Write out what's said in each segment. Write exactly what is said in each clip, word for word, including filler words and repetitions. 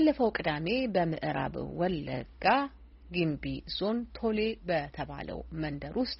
ባለፈው ቅዳሜ በምዕራብ ወለጋ ጊምቢ ዞን ቶሌ በተባለው መንደር ውስጥ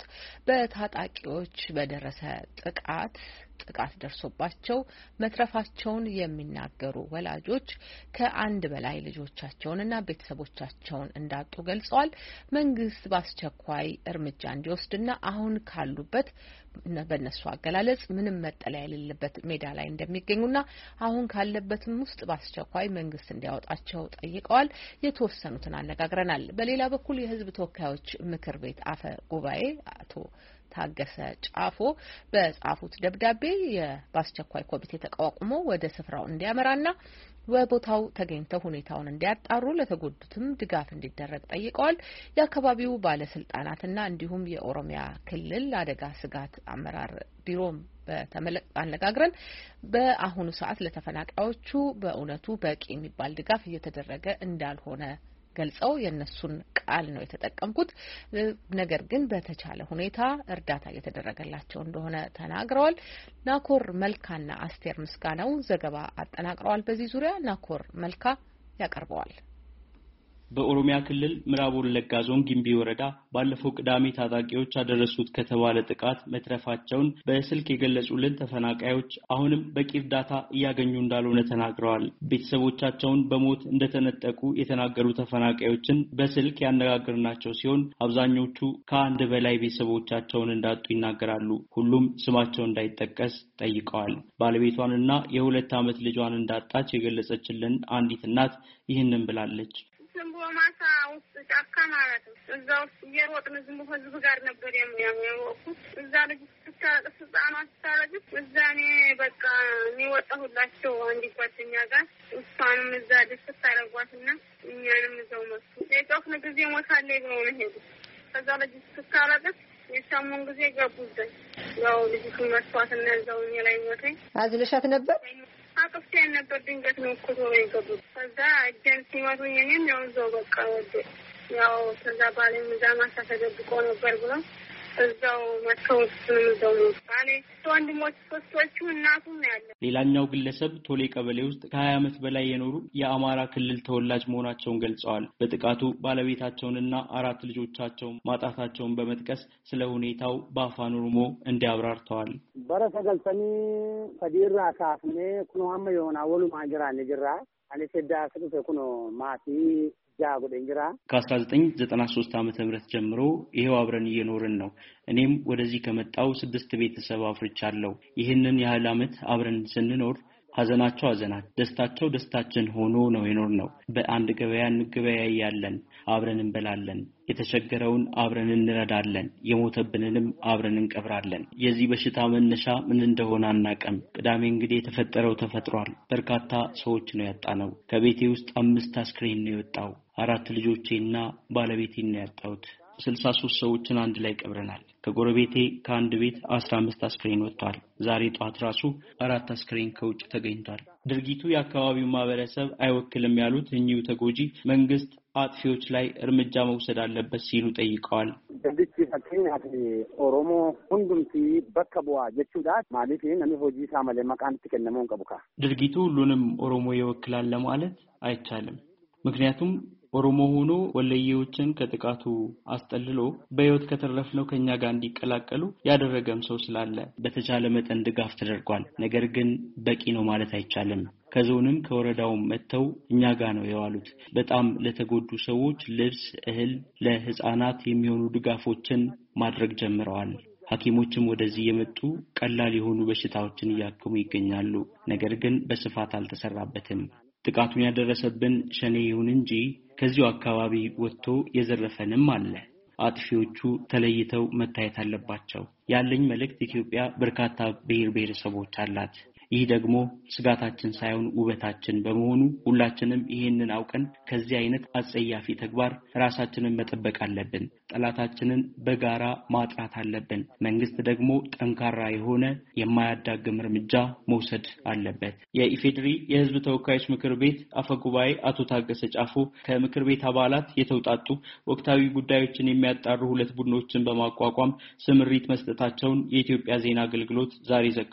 በታጣቂዎች በደረሰ ጥቃት ጥቃት ደርሶባቸው መትረፋቸውን የሚናገሩ ወላጆች ከአንድ በላይ ልጆቻቸውንና ቤተሰቦቻቸውን እንዳጡ ገልጸዋል። መንግስት በአስቸኳይ እርምጃ እንዲወስድና አሁን ካሉበት በእነሱ አገላለጽ ምንም መጠለያ የሌለበት ሜዳ ላይ እንደሚገኙና አሁን ካለበትም ውስጥ በአስቸኳይ መንግስት እንዲያወጣቸው ጠይቀዋል። የተወሰኑትን አነጋግረናል። በሌላ በኩል የህዝብ ተወካዮች ምክር ቤት አፈ ጉባኤ አቶ ታገሰ ጫፎ በጻፉት ደብዳቤ በአስቸኳይ ኮሚቴ ተቋቁሞ ወደ ስፍራው እንዲያመራና በቦታው ተገኝተው ሁኔታውን እንዲያጣሩ ለተጎዱትም ድጋፍ እንዲደረግ ጠይቀዋል። የአካባቢው ባለስልጣናትና እንዲሁም የኦሮሚያ ክልል አደጋ ስጋት አመራር ቢሮም በተመለከተ አነጋግረን በአሁኑ ሰዓት ለተፈናቃዮቹ በእውነቱ በቂ የሚባል ድጋፍ እየተደረገ እንዳልሆነ ገልጸው የነሱን ቃል ነው የተጠቀምኩት። ነገር ግን በተቻለ ሁኔታ እርዳታ እየተደረገላቸው እንደሆነ ተናግረዋል። ናኮር መልካና አስቴር ምስጋናው ዘገባ አጠናቅረዋል። በዚህ ዙሪያ ናኮር መልካ ያቀርበዋል። በኦሮሚያ ክልል ምዕራብ ወለጋ ዞን ጊምቢ ወረዳ ባለፈው ቅዳሜ ታጣቂዎች አደረሱት ከተባለ ጥቃት መትረፋቸውን በስልክ የገለጹልን ተፈናቃዮች አሁንም በቂ እርዳታ እያገኙ እንዳልሆነ ተናግረዋል። ቤተሰቦቻቸውን በሞት እንደተነጠቁ የተናገሩ ተፈናቃዮችን በስልክ ያነጋገርናቸው ሲሆን አብዛኞቹ ከአንድ በላይ ቤተሰቦቻቸውን እንዳጡ ይናገራሉ። ሁሉም ስማቸው እንዳይጠቀስ ጠይቀዋል። ባለቤቷንና የሁለት ዓመት ልጇን እንዳጣች የገለጸችልን አንዲት እናት ይህንን ብላለች። ማሳ ውስጥ ጫካ ማለት ነው። እዛ ውስጥ እየሮጥን ዝም ብሎ ህዝብ ጋር ነበር የሚያወቁት። እዛ ልጅ ስታለቅስ ህጻኗ ስታለቅስ እዛ እኔ በቃ እኔ ወጣሁላቸው አንድ ጓደኛ ጋር እሷንም እዛ ደስ ታረጓትና እኛንም እዛው መጡ። የጮክን ጊዜ ሞታለች ብለው ነው ሄዱ። ከዛ ልጅ ስታለቅስ የሰሙን ጊዜ ገቡዘን ያው ልጅ መስዋዕትና እዛው እኔ ላይ ሞተ። አዝለሻት ነበር አቅፍቴን ነበር ድንገት ነው እኮ ነው የገቡት። ከዛ እጄን ሲመቱኝ እኔም ያው እዛው በቃ ወደ ያው ከዛ ባሌም እዛ ማሳ ተደብቆ ነበር ብሎ እዛው መተውት እዛው ነው ባሌ ወንድሞች ሶስቶቹ እናቱም ያለ። ሌላኛው ግለሰብ ቶሌ ቀበሌ ውስጥ ከሀያ ዓመት በላይ የኖሩ የአማራ ክልል ተወላጅ መሆናቸውን ገልጸዋል። በጥቃቱ ባለቤታቸውንና አራት ልጆቻቸውን ማጣታቸውን በመጥቀስ ስለ ሁኔታው በአፋን ኦሮሞ እንዲያብራርተዋል። በረሰገልተኒ ፈዲራ ካፍኔ ኩኖ አመ የሆነ ወሉ ማጅራ ነጅራ አኔ ሰዳ ስቁ ኩኖ ማቲ ከአስራ ዘጠኝ ዘጠና ሶስት ዓመተ ምህረት ጀምሮ ይሄው አብረን እየኖርን ነው። እኔም ወደዚህ ከመጣው ስድስት ቤተሰብ አፍርቻለሁ። ይህንን ያህል ዓመት አብረን ስንኖር ሐዘናቸው ሐዘናት ደስታቸው ደስታችን ሆኖ ነው የኖርነው። በአንድ ገበያ እንገበያያለን፣ አብረን እንበላለን፣ የተቸገረውን አብረን እንረዳለን፣ የሞተብንንም አብረን እንቀብራለን። የዚህ በሽታ መነሻ ምን እንደሆነ አናውቅም። ቅዳሜ እንግዲህ የተፈጠረው ተፈጥሯል። በርካታ ሰዎች ነው ያጣነው። ከቤቴ ውስጥ አምስት አስክሬን ነው የወጣው። አራት ልጆቼና ባለቤቴን ነው ያጣሁት። ስልሳ ሶስት ሰዎችን አንድ ላይ ቀብረናል። ከጎረቤቴ ከአንድ ቤት አስራ አምስት አስክሬን ወጥቷል። ዛሬ ጧት ራሱ አራት አስክሬን ከውጭ ተገኝቷል። ድርጊቱ የአካባቢው ማህበረሰብ አይወክልም ያሉት እኚሁ ተጎጂ መንግስት አጥፊዎች ላይ እርምጃ መውሰድ አለበት ሲሉ ጠይቀዋል። ድርጊቱ ፈከኛት ኦሮሞ ሁንዱምቲ በከቦአ ጀቹዳት ማለት ነን ሆጂ ሳመለ መቃን ተከነመውን ቀቡካ ድርጊቱ ሁሉንም ኦሮሞ ይወክላል ለማለት አይቻልም። ምክንያቱም ኦሮሞ ሆኖ ወለየዎችን ከጥቃቱ አስጠልሎ በህይወት ከተረፍነው ከኛ ጋር እንዲቀላቀሉ ያደረገም ሰው ስላለ በተቻለ መጠን ድጋፍ ተደርጓል። ነገር ግን በቂ ነው ማለት አይቻልም። ከዞንም ከወረዳውም መተው እኛ ጋር ነው የዋሉት። በጣም ለተጎዱ ሰዎች ልብስ፣ እህል፣ ለህፃናት የሚሆኑ ድጋፎችን ማድረግ ጀምረዋል። ሐኪሞችም ወደዚህ የመጡ ቀላል የሆኑ በሽታዎችን እያከሙ ይገኛሉ። ነገር ግን በስፋት አልተሰራበትም። ጥቃቱን ያደረሰብን ሸኔ ይሁን እንጂ ከዚሁ አካባቢ ወጥቶ የዘረፈንም አለ። አጥፊዎቹ ተለይተው መታየት አለባቸው። ያለኝ መልእክት ኢትዮጵያ በርካታ ብሔር ብሔረሰቦች አላት። ይህ ደግሞ ስጋታችን ሳይሆን ውበታችን በመሆኑ ሁላችንም ይሄንን አውቀን ከዚህ አይነት አጸያፊ ተግባር ራሳችንን መጠበቅ አለብን። ጠላታችንን በጋራ ማጥራት አለብን። መንግስት ደግሞ ጠንካራ የሆነ የማያዳግም እርምጃ መውሰድ አለበት። የኢፌድሪ የህዝብ ተወካዮች ምክር ቤት አፈ ጉባኤ አቶ ታገሰ ጫፎ ከምክር ቤት አባላት የተውጣጡ ወቅታዊ ጉዳዮችን የሚያጣሩ ሁለት ቡድኖችን በማቋቋም ስምሪት መስጠታቸውን የኢትዮጵያ ዜና አገልግሎት ዛሬ ዘግቧል።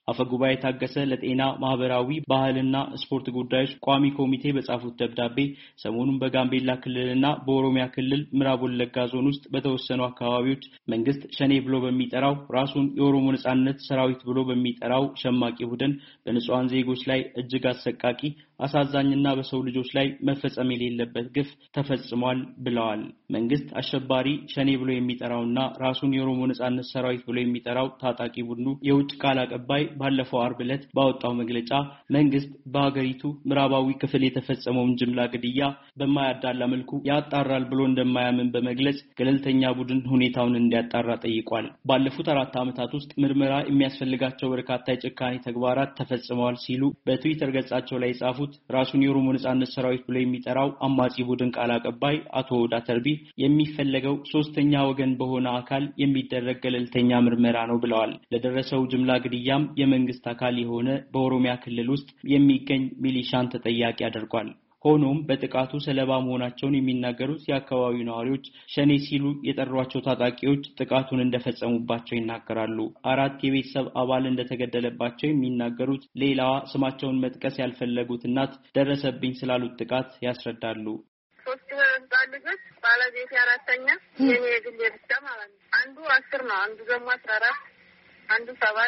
አፈጉባኤ ታገሰ ለጤና ማህበራዊ ባህልና ስፖርት ጉዳዮች ቋሚ ኮሚቴ በጻፉት ደብዳቤ ሰሞኑን በጋምቤላ ክልልና በኦሮሚያ ክልል ምዕራብ ወለጋ ዞን ውስጥ በተወሰኑ አካባቢዎች መንግስት ሸኔ ብሎ በሚጠራው ራሱን የኦሮሞ ነጻነት ሰራዊት ብሎ በሚጠራው ሸማቂ ቡድን በንጹሃን ዜጎች ላይ እጅግ አሰቃቂ አሳዛኝና በሰው ልጆች ላይ መፈጸም የሌለበት ግፍ ተፈጽሟል ብለዋል። መንግስት አሸባሪ ሸኔ ብሎ የሚጠራውና ራሱን የኦሮሞ ነጻነት ሰራዊት ብሎ የሚጠራው ታጣቂ ቡድኑ የውጭ ቃል አቀባይ ባለፈው አርብ ዕለት ባወጣው መግለጫ መንግስት በአገሪቱ ምዕራባዊ ክፍል የተፈጸመውን ጅምላ ግድያ በማያዳላ መልኩ ያጣራል ብሎ እንደማያምን በመግለጽ ገለልተኛ ቡድን ሁኔታውን እንዲያጣራ ጠይቋል። ባለፉት አራት ዓመታት ውስጥ ምርመራ የሚያስፈልጋቸው በርካታ የጭካኔ ተግባራት ተፈጽመዋል ሲሉ በትዊተር ገጻቸው ላይ ጻፉ ራሱን የኦሮሞ ነጻነት ሰራዊት ብሎ የሚጠራው አማጺ ቡድን ቃል አቀባይ አቶ ዳተርቢ የሚፈልገው ሶስተኛ ወገን በሆነ አካል የሚደረግ ገለልተኛ ምርመራ ነው ብለዋል። ለደረሰው ጅምላ ግድያም የመንግስት አካል የሆነ በኦሮሚያ ክልል ውስጥ የሚገኝ ሚሊሻን ተጠያቂ አድርጓል። ሆኖም በጥቃቱ ሰለባ መሆናቸውን የሚናገሩት የአካባቢው ነዋሪዎች ሸኔ ሲሉ የጠሯቸው ታጣቂዎች ጥቃቱን እንደፈጸሙባቸው ይናገራሉ። አራት የቤተሰብ አባል እንደተገደለባቸው የሚናገሩት ሌላዋ ስማቸውን መጥቀስ ያልፈለጉት እናት ደረሰብኝ ስላሉት ጥቃት ያስረዳሉ። ሶስት ልጆች ባለቤት አራተኛ የኔ ግል ብቻ ማለት ነው። አንዱ አስር ነው፣ አንዱ ደግሞ አስራ አራት አንዱ ሰባት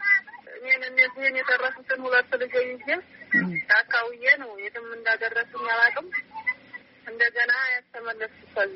እኔን እነዚህን የተረፉትን ሁለት ልጆች ይዤ ታካውዬ ነው የትም እንዳደረሱኝ አላውቅም። እንደገና ያስተመለሱት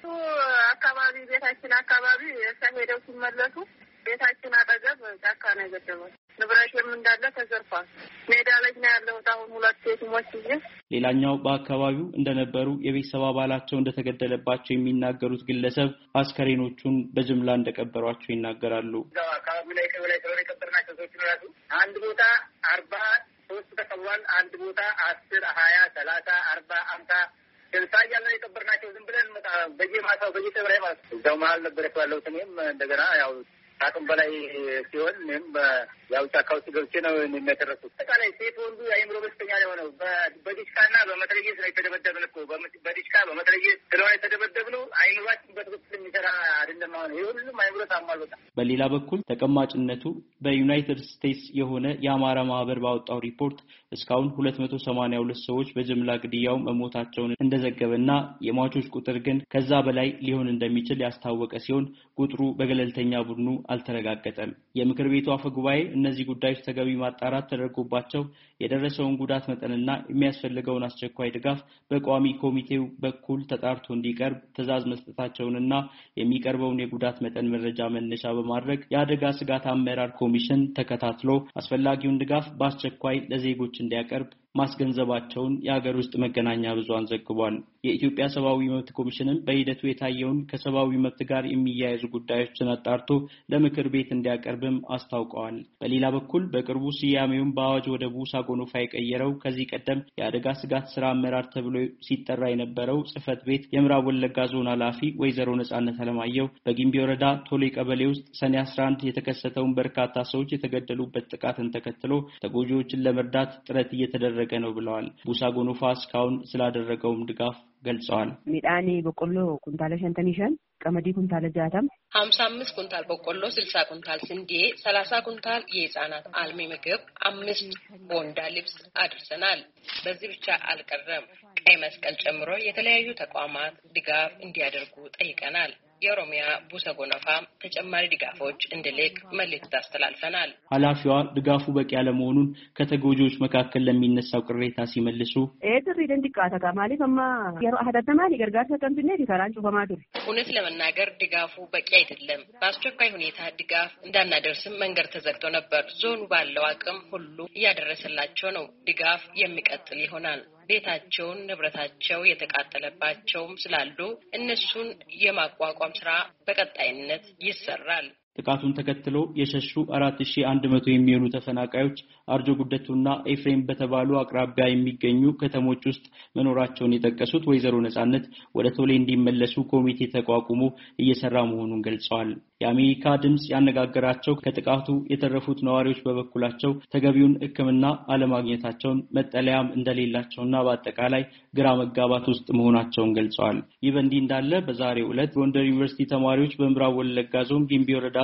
አካባቢ ቤታችን አካባቢ ሄደው ሲመለሱ ቤታችን አጠገብ ጫካ ነው የገደሉት። ንብረቴም እንዳለ ተዘርፏል። ሜዳ ላይ ነው ያለሁት አሁን ሁለት ሴቶች ይዤ። ሌላኛው በአካባቢው እንደነበሩ የቤተሰብ አባላቸው እንደተገደለባቸው የሚናገሩት ግለሰብ አስከሬኖቹን በጅምላ እንደቀበሯቸው ይናገራሉ። አካባቢ ላይ ከበላይ ተወረ ከበርናቸው ሰዎች ነው። አንድ ቦታ አርባ ሶስት ተቀብሏል። አንድ ቦታ አስር ሀያ ሰላሳ አርባ አምሳ ስልሳ እያልን የቀበርናቸው ዝም ብለን በየማታው በየተብራይ ማለት ነው። እዛው መሀል ነበር ያለው። እኔም እንደገና ያው አቅም በላይ ሲሆን እኔም ያው ጫካው ገብቼ ነው የሚያደርሱት። አጠቃላይ ሴት ወንዱ አይምሮ በሽተኛ ነው የሆነው። በዲሽካና በመትረየስ ነው የተደበደብን እኮ በዲሽካ በመትረየስ ስለሆነ የተደበደብነው አይምሯችን በትክክል የሚሰራ አይደለም። አሁን ይሄ ሁሉም አይምሮ ታሟል። በቃ በሌላ በኩል ተቀማጭነቱ በዩናይትድ ስቴትስ የሆነ የአማራ ማህበር ባወጣው ሪፖርት እስካሁን ሁለት መቶ ሰማንያ ሁለት ሰዎች በጅምላ ግድያው መሞታቸውን እንደዘገበና የሟቾች ቁጥር ግን ከዛ በላይ ሊሆን እንደሚችል ያስታወቀ ሲሆን ቁጥሩ በገለልተኛ ቡድኑ አልተረጋገጠም። የምክር ቤቱ አፈ ጉባኤ እነዚህ ጉዳዮች ተገቢ ማጣራት ተደርጎባቸው የደረሰውን ጉዳት መጠንና የሚያስፈልገውን አስቸኳይ ድጋፍ በቋሚ ኮሚቴው በኩል ተጣርቶ እንዲቀርብ ትዕዛዝ መስጠታቸውንና የሚቀርበውን የጉዳት መጠን መረጃ መነሻ በማድረግ የአደጋ ስጋት አመራር ኮሚሽን ተከታትሎ አስፈላጊውን ድጋፍ በአስቸኳይ ለዜጎች እንዲያቀርብ ማስገንዘባቸውን የሀገር ውስጥ መገናኛ ብዙሃን ዘግቧል። የኢትዮጵያ ሰብአዊ መብት ኮሚሽንም በሂደቱ የታየውን ከሰብአዊ መብት ጋር የሚያያዙ ጉዳዮችን አጣርቶ ለምክር ቤት እንዲያቀርብም አስታውቀዋል። በሌላ በኩል በቅርቡ ስያሜውን በአዋጅ ወደ ቡሳ ጎኖፋ የቀየረው ከዚህ ቀደም የአደጋ ስጋት ስራ አመራር ተብሎ ሲጠራ የነበረው ጽህፈት ቤት የምዕራብ ወለጋ ዞን ኃላፊ ወይዘሮ ነጻነት አለማየሁ በጊምቢ ወረዳ ቶሌ ቀበሌ ውስጥ ሰኔ አስራ አንድ የተከሰተውን በርካታ ሰዎች የተገደሉበት ጥቃትን ተከትሎ ተጎጂዎችን ለመርዳት ጥረት እየተደረገ ነው ብለዋል። ቡሳ ጎኖፋ እስካሁን ስላደረገውም ድጋፍ ገልጸዋል። ሚዳኒ በቆሎ ኩንታለ ሸንተኒሸን ቀመዲ ኩንታለ ጃታም ሀምሳ አምስት ኩንታል በቆሎ ስልሳ ኩንታል ስንዴ ሰላሳ ኩንታል የህፃናት አልሚ ምግብ አምስት ቦንዳ ልብስ አድርሰናል። በዚህ ብቻ አልቀረም። ቀይ መስቀል ጨምሮ የተለያዩ ተቋማት ድጋፍ እንዲያደርጉ ጠይቀናል። የኦሮሚያ ቡሳ ጎኖፋ ተጨማሪ ድጋፎች እንድልክ መልእክት አስተላልፈናል። ኃላፊዋ ድጋፉ በቂ ያለመሆኑን ከተጎጂዎች መካከል ለሚነሳው ቅሬታ ሲመልሱ ኤትሪ ደንዲቃታ ካማሊ ከማ የሮ አህዳተማሊ ገርጋር ተቀምጥኔ ዲካራን ጩፈማዱ እውነት ለመናገር ድጋፉ በቂ አይደለም። በአስቸኳይ ሁኔታ ድጋፍ እንዳናደርስም መንገድ ተዘግቶ ነበር። ዞኑ ባለው አቅም ሁሉ እያደረሰላቸው ነው። ድጋፍ የሚቀጥል ይሆናል። ቤታቸውን ንብረታቸው የተቃጠለባቸውም ስላሉ እነሱን የማቋቋም ስራ በቀጣይነት ይሰራል። ጥቃቱን ተከትሎ የሸሹ አራት ሺህ አንድ መቶ የሚሆኑ ተፈናቃዮች አርጆ ጉደቱና ኤፍሬም በተባሉ አቅራቢያ የሚገኙ ከተሞች ውስጥ መኖራቸውን የጠቀሱት ወይዘሮ ነጻነት ወደ ቶሌ እንዲመለሱ ኮሚቴ ተቋቁሞ እየሰራ መሆኑን ገልጸዋል። የአሜሪካ ድምጽ ያነጋገራቸው ከጥቃቱ የተረፉት ነዋሪዎች በበኩላቸው ተገቢውን ሕክምና አለማግኘታቸውን መጠለያም እንደሌላቸውና በአጠቃላይ ግራ መጋባት ውስጥ መሆናቸውን ገልጸዋል። ይህ በእንዲህ እንዳለ በዛሬው ዕለት ጎንደር ዩኒቨርሲቲ ተማሪዎች በምዕራብ ወለጋ ዞን ጊምቢ ወረዳ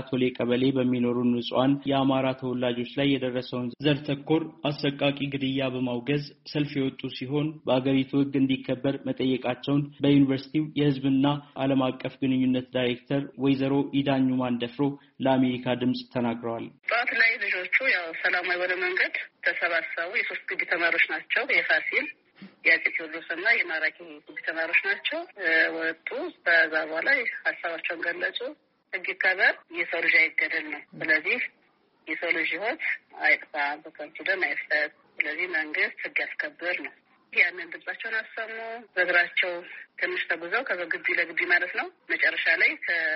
ቶሌ ቀበሌ በሚኖሩ ንጹሃን የአማራ ተወላጆች ላይ የደረሰውን ዘር ተኮር አሰቃቂ ግድያ በማውገዝ ሰልፍ የወጡ ሲሆን በአገሪቱ ሕግ እንዲከበር መጠየቃቸውን በዩኒቨርሲቲው የሕዝብና ዓለም አቀፍ ግንኙነት ዳይሬክተር ወይዘሮ ኢዳኙ ማንደፍሮ ለአሜሪካ ድምጽ ተናግረዋል። ጧት ላይ ልጆቹ ያው ሰላማዊ ወደ መንገድ ተሰባሰቡ። የሶስት ግቢ ተማሪዎች ናቸው። የፋሲል የአፄ ቴዎድሮስና የማራኪ ግቢ ተማሪዎች ናቸው። ወጡ። በዛ በኋላ ሀሳባቸውን ገለጹ። ሕግ ይከበር፣ የሰው ልጅ አይገደል ነው። ስለዚህ የሰው ልጅ ሕይወት አይጥፋ፣ በከንቱ ደም አይፍሰስ። ስለዚህ መንግስት ሕግ ያስከብር ነው። ያንን ድምጻቸውን አሰሙ። በእግራቸው ትንሽ ተጉዘው ከግቢ ለግቢ ማለት ነው። መጨረሻ ላይ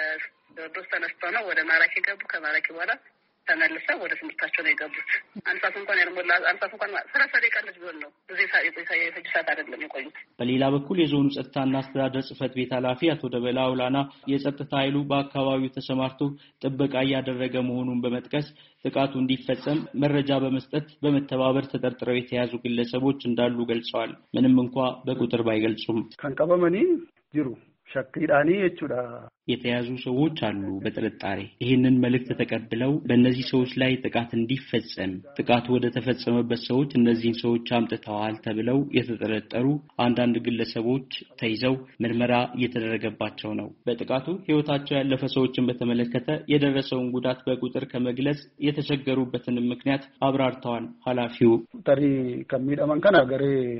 ከቴዎድሮስ ተነስተው ነው ወደ ማራኪ ገቡ። ከማራኪ በኋላ ተመልሰው ወደ ትምህርታቸው ነው የገቡት። አንድ ሰዓት እንኳን ያልሞላ አንድ ሰዓት እንኳን ሰላሳ ደቂቃ ልጅ ቢሆን ነው ብዙ ሰዓት አይደለም የቆዩት። በሌላ በኩል የዞኑ ጸጥታና አስተዳደር ጽሕፈት ቤት ኃላፊ አቶ ደበላ አውላና የጸጥታ ኃይሉ በአካባቢው ተሰማርቶ ጥበቃ እያደረገ መሆኑን በመጥቀስ ጥቃቱ እንዲፈጸም መረጃ በመስጠት በመተባበር ተጠርጥረው የተያዙ ግለሰቦች እንዳሉ ገልጸዋል። ምንም እንኳ በቁጥር ባይገልጹም ከንቀበመኒ ጅሩ ሸክዳኒ የቹዳ የተያዙ ሰዎች አሉ በጥርጣሬ። ይህንን መልእክት ተቀብለው በእነዚህ ሰዎች ላይ ጥቃት እንዲፈጸም ጥቃቱ ወደ ተፈጸመበት ሰዎች እነዚህን ሰዎች አምጥተዋል ተብለው የተጠረጠሩ አንዳንድ ግለሰቦች ተይዘው ምርመራ እየተደረገባቸው ነው። በጥቃቱ ሕይወታቸው ያለፈ ሰዎችን በተመለከተ የደረሰውን ጉዳት በቁጥር ከመግለጽ የተቸገሩበትን ምክንያት አብራርተዋል ኃላፊው። ተሪ ከሚደመን ከና ገሬ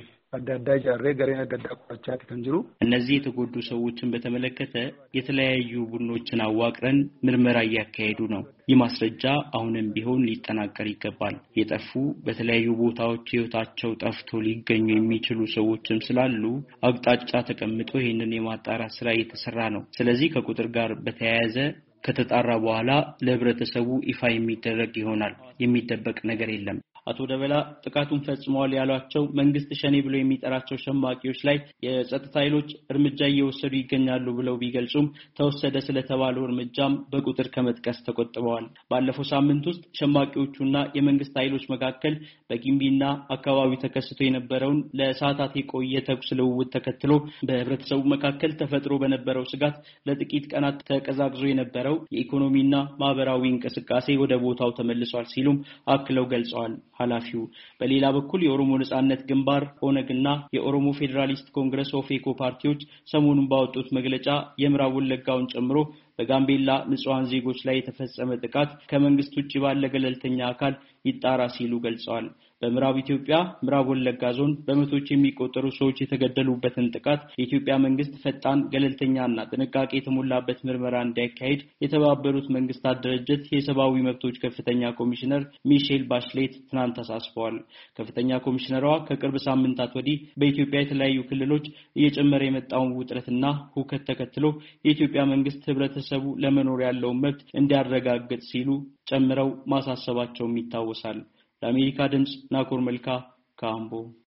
አዳዳጅ አሬ ገሬና አዳዳ ቆቻት ከንጅሩ እነዚህ የተጎዱ ሰዎችን በተመለከተ የተለያዩ ቡድኖችን አዋቅረን ምርመራ እያካሄዱ ነው። ይህ ማስረጃ አሁንም ቢሆን ሊጠናከር ይገባል። የጠፉ በተለያዩ ቦታዎች ሕይወታቸው ጠፍቶ ሊገኙ የሚችሉ ሰዎችም ስላሉ አቅጣጫ ተቀምጦ ይህንን የማጣራት ስራ እየተሰራ ነው። ስለዚህ ከቁጥር ጋር በተያያዘ ከተጣራ በኋላ ለህብረተሰቡ ይፋ የሚደረግ ይሆናል። የሚደበቅ ነገር የለም። አቶ ደበላ ጥቃቱን ፈጽመዋል ያሏቸው መንግስት ሸኔ ብለው የሚጠራቸው ሸማቂዎች ላይ የጸጥታ ኃይሎች እርምጃ እየወሰዱ ይገኛሉ ብለው ቢገልጹም ተወሰደ ስለተባለው እርምጃም በቁጥር ከመጥቀስ ተቆጥበዋል። ባለፈው ሳምንት ውስጥ ሸማቂዎቹና የመንግስት ኃይሎች መካከል በጊምቢና አካባቢው ተከስቶ የነበረውን ለሰዓታት የቆየ ተኩስ ልውውጥ ተከትሎ በህብረተሰቡ መካከል ተፈጥሮ በነበረው ስጋት ለጥቂት ቀናት ተቀዛቅዞ የነበረው የኢኮኖሚና ማህበራዊ እንቅስቃሴ ወደ ቦታው ተመልሷል ሲሉም አክለው ገልጸዋል ኃላፊው። በሌላ በኩል የኦሮሞ ነጻነት ግንባር ኦነግና የኦሮሞ ፌዴራሊስት ኮንግረስ ኦፌኮ ፓርቲዎች ሰሞኑን ባወጡት መግለጫ የምዕራብ ወለጋውን ጨምሮ በጋምቤላ ንጹሃን ዜጎች ላይ የተፈጸመ ጥቃት ከመንግስት ውጪ ባለ ገለልተኛ አካል ይጣራ ሲሉ ገልጸዋል። በምዕራብ ኢትዮጵያ ምዕራብ ወለጋ ዞን በመቶዎች የሚቆጠሩ ሰዎች የተገደሉበትን ጥቃት የኢትዮጵያ መንግስት ፈጣን ገለልተኛና ጥንቃቄ የተሞላበት ምርመራ እንዲያካሂድ የተባበሩት መንግስታት ድርጅት የሰብአዊ መብቶች ከፍተኛ ኮሚሽነር ሚሼል ባሽሌት ትናንት አሳስበዋል። ከፍተኛ ኮሚሽነሯ ከቅርብ ሳምንታት ወዲህ በኢትዮጵያ የተለያዩ ክልሎች እየጨመረ የመጣውን ውጥረትና ሁከት ተከትሎ የኢትዮጵያ መንግስት ህብረተሰቡ ለመኖር ያለውን መብት እንዲያረጋግጥ ሲሉ ጨምረው ማሳሰባቸውም ይታወሳል። ለአሜሪካ ድምጽ ናኮር መልካ ካምቦ